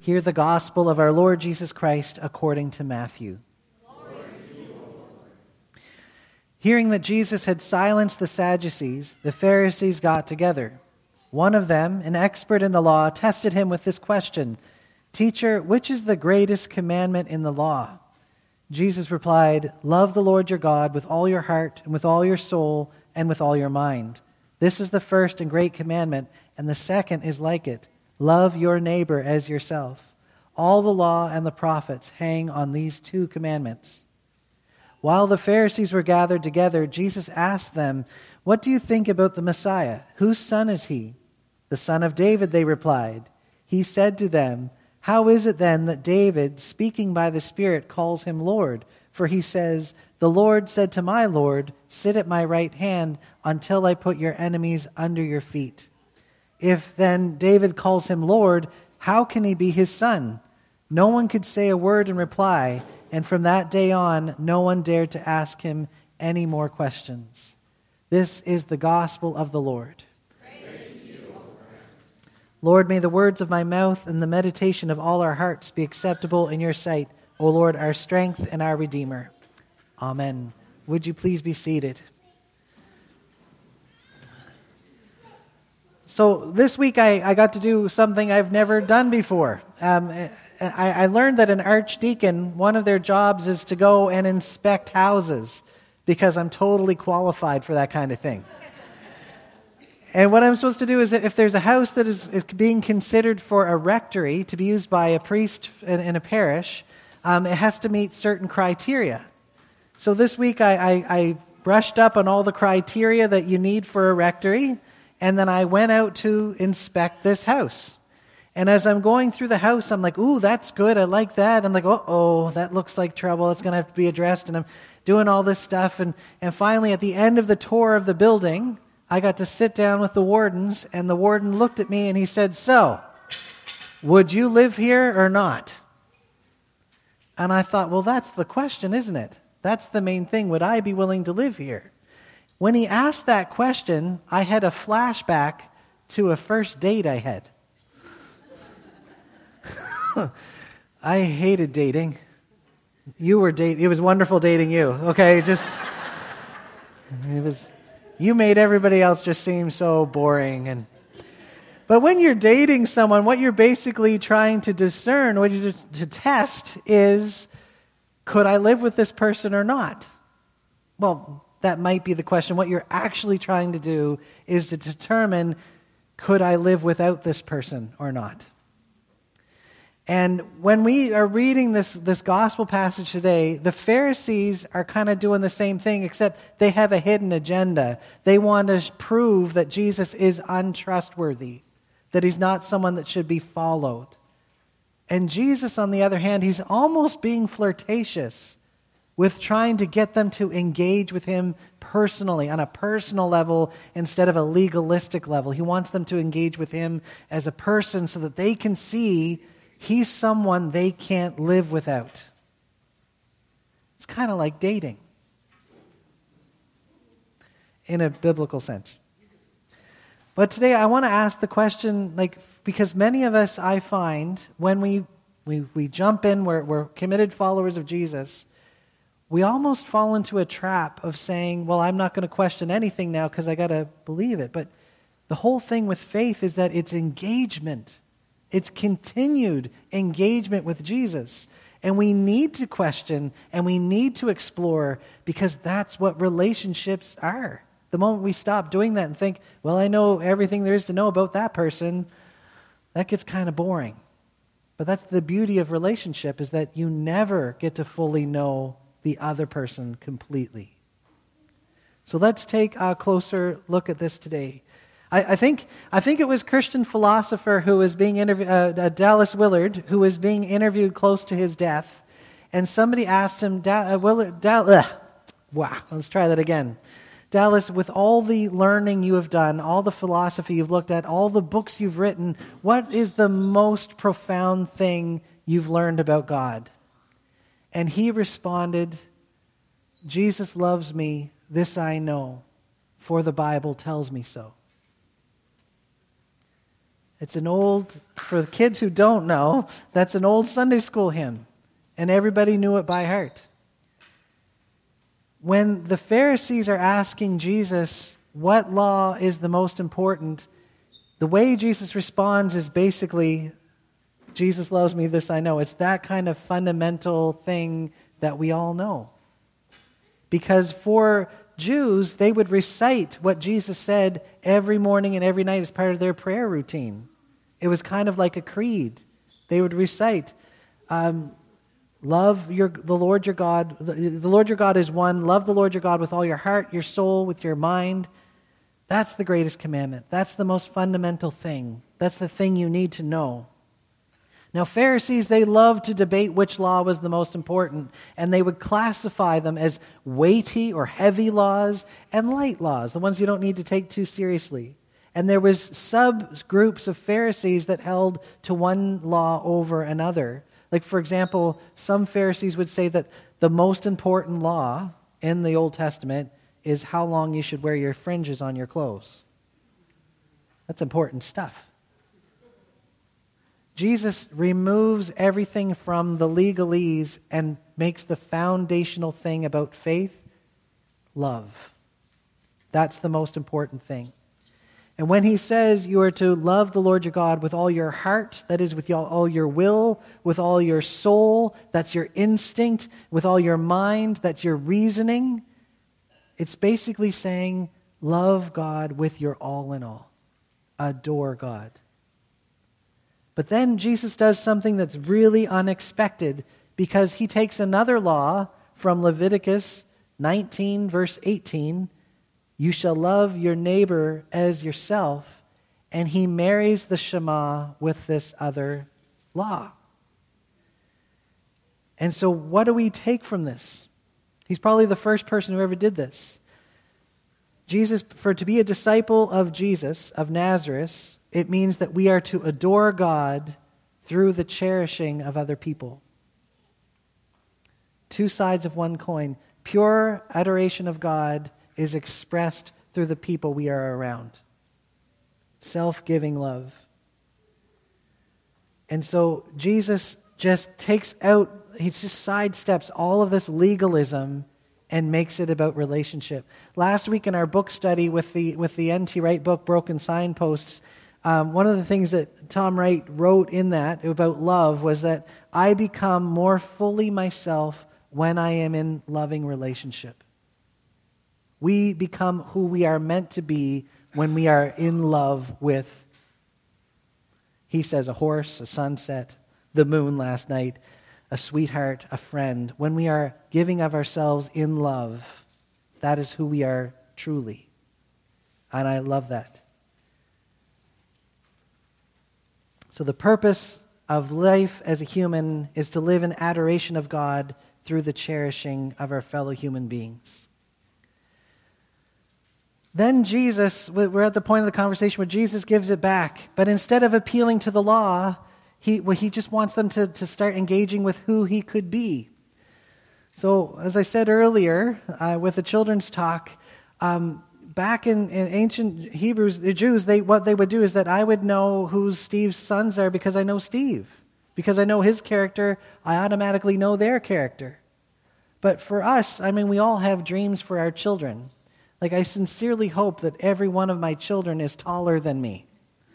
Hear the gospel of our Lord Jesus Christ according to Matthew. Hearing that Jesus had silenced the Sadducees, the Pharisees got together. One of them, an expert in the law, tested him with this question, "Teacher, which is the greatest commandment in the law?" Jesus replied, "Love the Lord your God with all your heart and with all your soul and with all your mind. This is the first and great commandment, and the second is like it. Love your neighbor as yourself. All the law and the prophets hang on these two commandments." While the Pharisees were gathered together, Jesus asked them, "What do you think about the Messiah? Whose son is he?" "The son of David," they replied. He said to them, "How is it then that David, speaking by the Spirit, calls him Lord? For he says, 'The Lord said to my Lord, sit at my right hand until I put your enemies under your feet.' If then David calls him Lord, how can he be his son?" No one could say a word in reply, and from that day on, no one dared to ask him any more questions. This is the gospel of the Lord. Praise to you, O Christ. Lord, may the words of my mouth and the meditation of all our hearts be acceptable in your sight, O Lord, our strength and our Redeemer. Amen. Would you please be seated? So this week I got to do something I've never done before. I learned that an archdeacon, one of their jobs is to go and inspect houses because I'm totally qualified for that kind of thing. And what I'm supposed to do is if there's a house that is being considered for a rectory to be used by a priest in a parish, it has to meet certain criteria. So this week I brushed up on all the criteria that you need for a rectory, and then I went out to inspect this house. And as I'm going through the house, I'm like, "Ooh, that's good. I like that." I'm like, "Uh-oh, that looks like trouble. It's going to have to be addressed." And I'm doing all this stuff. And finally, at the end of the tour of the building, I got to sit down with the wardens. And the warden looked at me and he said, "So, would you live here or not?" And I thought, well, that's the question, isn't it? That's the main thing. Would I be willing to live here? When he asked that question, I had a flashback to a first date I had. I hated dating. You were dating. It was wonderful dating you. Okay, you made everybody else just seem so boring. But when you're dating someone, what you're basically trying to discern, what you to test is, could I live with this person or not? Well, that might be the question. What you're actually trying to do is to determine, could I live without this person or not? And when we are reading this gospel passage today, the Pharisees are kind of doing the same thing, except they have a hidden agenda. They want to prove that Jesus is untrustworthy, that he's not someone that should be followed. And Jesus, on the other hand, he's almost being flirtatious with trying to get them to engage with him personally, on a personal level instead of a legalistic level. He wants them to engage with him as a person so that they can see he's someone they can't live without. It's kind of like dating in a biblical sense. But today I want to ask the question, because many of us, I find, when we jump in, we're committed followers of Jesus, we almost fall into a trap of saying, well, I'm not going to question anything now because I got to believe it. But the whole thing with faith is that it's engagement. It's continued engagement with Jesus. And we need to question and we need to explore because that's what relationships are. The moment we stop doing that and think, well, I know everything there is to know about that person, that gets kind of boring. But that's the beauty of relationship, is that you never get to fully know the other person completely. So let's take a closer look at this today. I think it was Christian philosopher who was being interviewed, Dallas Willard, who was being interviewed close to his death, and somebody asked him, let's try that again. Dallas, with all the learning you have done, all the philosophy you've looked at, all the books you've written, what is the most profound thing you've learned about God? And he responded, Jesus loves me, this I know, for the Bible tells me so. It's an old, for the kids who don't know, that's an old Sunday school hymn. And everybody knew it by heart. When the Pharisees are asking Jesus what law is the most important, the way Jesus responds is basically, Jesus loves me, this I know. It's that kind of fundamental thing that we all know. Because for Jews, they would recite what Jesus said every morning and every night as part of their prayer routine. It was kind of like a creed. They would recite, love the Lord your God. The Lord your God is one. Love the Lord your God with all your heart, your soul, with your mind. That's the greatest commandment. That's the most fundamental thing. That's the thing you need to know. Now, Pharisees, they loved to debate which law was the most important, and they would classify them as weighty or heavy laws and light laws, the ones you don't need to take too seriously. And there was subgroups of Pharisees that held to one law over another. Like, for example, some Pharisees would say that the most important law in the Old Testament is how long you should wear your fringes on your clothes. That's important stuff. Jesus removes everything from the legalese and makes the foundational thing about faith love. That's the most important thing. And when he says you are to love the Lord your God with all your heart, that is with all your will, with all your soul, that's your instinct, with all your mind, that's your reasoning, it's basically saying love God with your all in all. Adore God. But then Jesus does something that's really unexpected because he takes another law from Leviticus 19, verse 18, you shall love your neighbor as yourself, and he marries the Shema with this other law. And so what do we take from this? He's probably the first person who ever did this. Jesus, to be a disciple of Jesus, of Nazareth, it means that we are to adore God through the cherishing of other people. Two sides of one coin. Pure adoration of God is expressed through the people we are around. Self-giving love. And so Jesus just he just sidesteps all of this legalism and makes it about relationship. Last week in our book study with the N.T. Wright book, Broken Signposts, one of the things that Tom Wright wrote in that about love was that I become more fully myself when I am in loving relationship. We become who we are meant to be when we are in love with, he says, a horse, a sunset, the moon last night, a sweetheart, a friend. When we are giving of ourselves in love, that is who we are truly. And I love that. So the purpose of life as a human is to live in adoration of God through the cherishing of our fellow human beings. Then Jesus, we're at the point of the conversation where Jesus gives it back. But instead of appealing to the law, he just wants them to start engaging with who he could be. So, as I said earlier, with the children's talk, back in ancient Hebrews, the Jews, what they would do is that I would know who Steve's sons are because I know Steve. Because I know his character, I automatically know their character. But for us, we all have dreams for our children. Like, I sincerely hope that every one of my children is taller than me.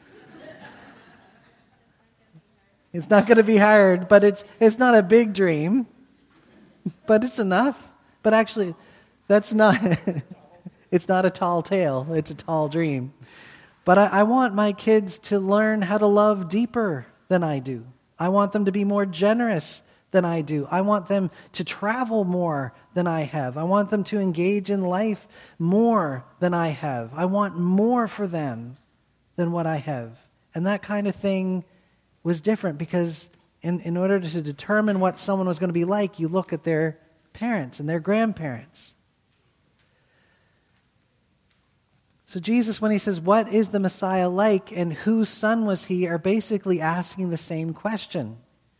It's not going to be hard, but it's not a big dream. But it's enough. But actually, that's not... It's not a tall tale. It's a tall dream. But I want my kids to learn how to love deeper than I do. I want them to be more generous than I do. I want them to travel more than I have. I want them to engage in life more than I have. I want more for them than what I have. And that kind of thing was different because in order to determine what someone was going to be like, you look at their parents and their grandparents. So Jesus, when he says, what is the Messiah like and whose son was he, are basically asking the same question.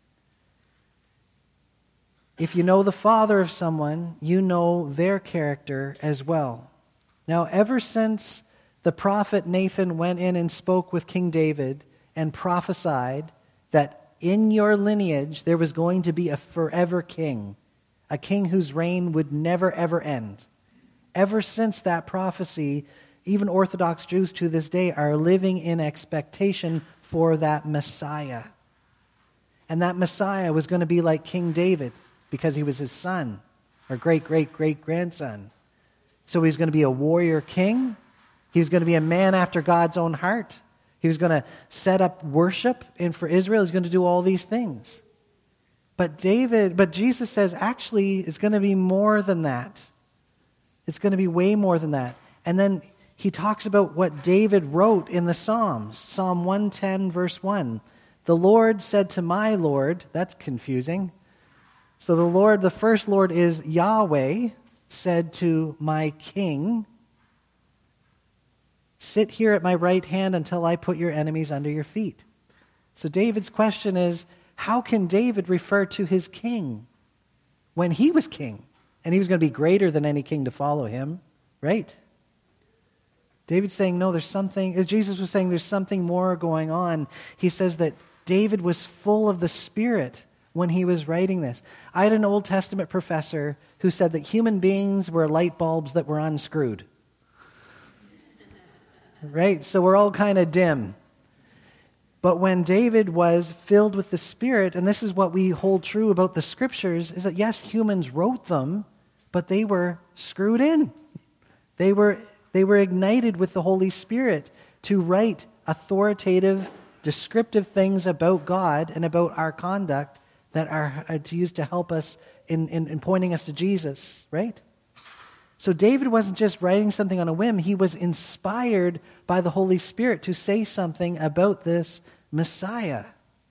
If you know the father of someone, you know their character as well. Now, ever since the prophet Nathan went in and spoke with King David and prophesied that in your lineage there was going to be a forever king, a king whose reign would never, ever end. Ever since that prophecy, even Orthodox Jews to this day are living in expectation for that Messiah. And that Messiah was going to be like King David because he was his son, or great-great-great-grandson. So he's going to be a warrior king. He was going to be a man after God's own heart. He was going to set up worship for Israel. He's going to do all these things. But Jesus says, actually, it's going to be more than that. It's going to be way more than that. And then he talks about what David wrote in the Psalms. Psalm 110, verse 1. The Lord said to my Lord, that's confusing. So the first Lord is Yahweh, said to my King, sit here at my right hand until I put your enemies under your feet. So David's question is, how can David refer to his king when he was king? And he was going to be greater than any king to follow him, right? David's saying, no, there's something, as Jesus was saying, there's something more going on. He says that David was full of the Spirit when he was writing this. I had an Old Testament professor who said that human beings were light bulbs that were unscrewed. Right? So we're all kind of dim. But when David was filled with the Spirit, and this is what we hold true about the Scriptures, is that yes, humans wrote them, but they were screwed in. They were ignited with the Holy Spirit to write authoritative, descriptive things about God and about our conduct that are to use to help us in pointing us to Jesus, right? So David wasn't just writing something on a whim. He was inspired by the Holy Spirit to say something about this Messiah.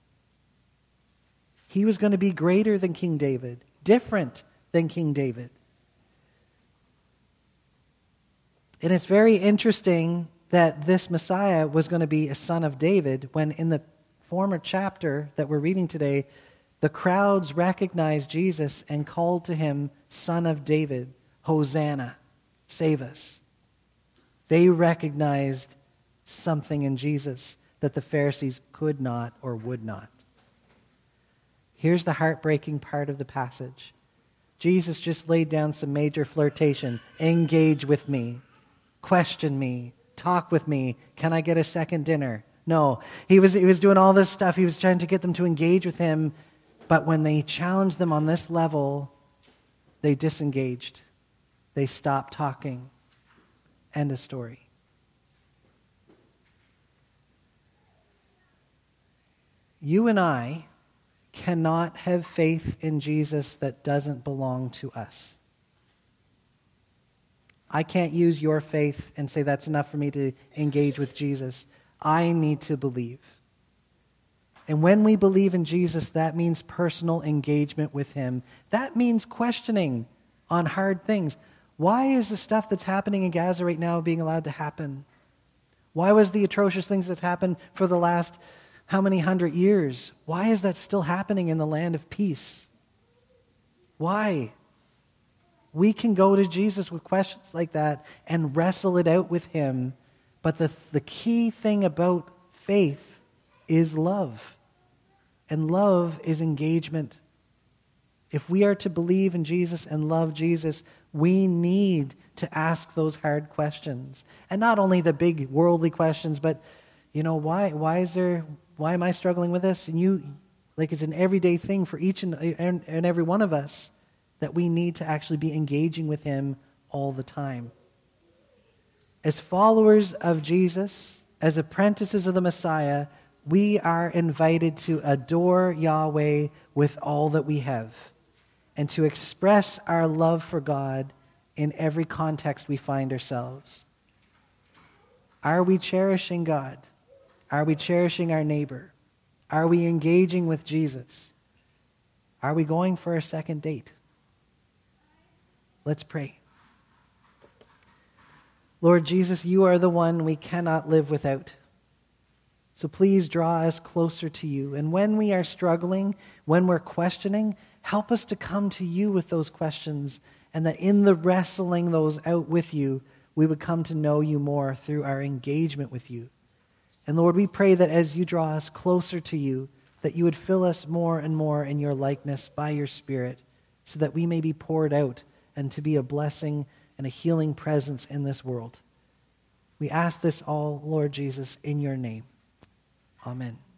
He was going to be greater than King David, different than King David. And it's very interesting that this Messiah was going to be a son of David when in the former chapter that we're reading today, the crowds recognized Jesus and called to him Son of David. Hosanna, save us. They recognized something in Jesus that the Pharisees could not or would not. Here's the heartbreaking part of the passage. Jesus just laid down some major flirtation. Engage with me. Question me. Talk with me. Can I get a second dinner? No. He was doing all this stuff. He was trying to get them to engage with him. But when they challenged them on this level, they disengaged. They stopped talking. End of story. You and I cannot have faith in Jesus that doesn't belong to us. I can't use your faith and say that's enough for me to engage with Jesus. I need to believe. And when we believe in Jesus, that means personal engagement with him. That means questioning on hard things. Why is the stuff that's happening in Gaza right now being allowed to happen? Why was the atrocious things that's happened for the last how many hundred years? Why is that still happening in the land of peace? Why? We can go to Jesus with questions like that and wrestle it out with him. But the key thing about faith is love. And love is engagement. If we are to believe in Jesus and love Jesus, we need to ask those hard questions. And not only the big worldly questions, but, why am I struggling with this? And it's an everyday thing for each and every one of us that we need to actually be engaging with him all the time. As followers of Jesus, as apprentices of the Messiah, we are invited to adore Yahweh with all that we have and to express our love for God in every context we find ourselves. Are we cherishing God? Are we cherishing our neighbor? Are we engaging with Jesus? Are we going for a second date? Let's pray. Lord Jesus, you are the one we cannot live without. So please draw us closer to you. And when we are struggling, when we're questioning, help us to come to you with those questions, and that in the wrestling those out with you, we would come to know you more through our engagement with you. And Lord, we pray that as you draw us closer to you, that you would fill us more and more in your likeness by your Spirit, so that we may be poured out and to be a blessing and a healing presence in this world. We ask this all, Lord Jesus, in your name. Amen.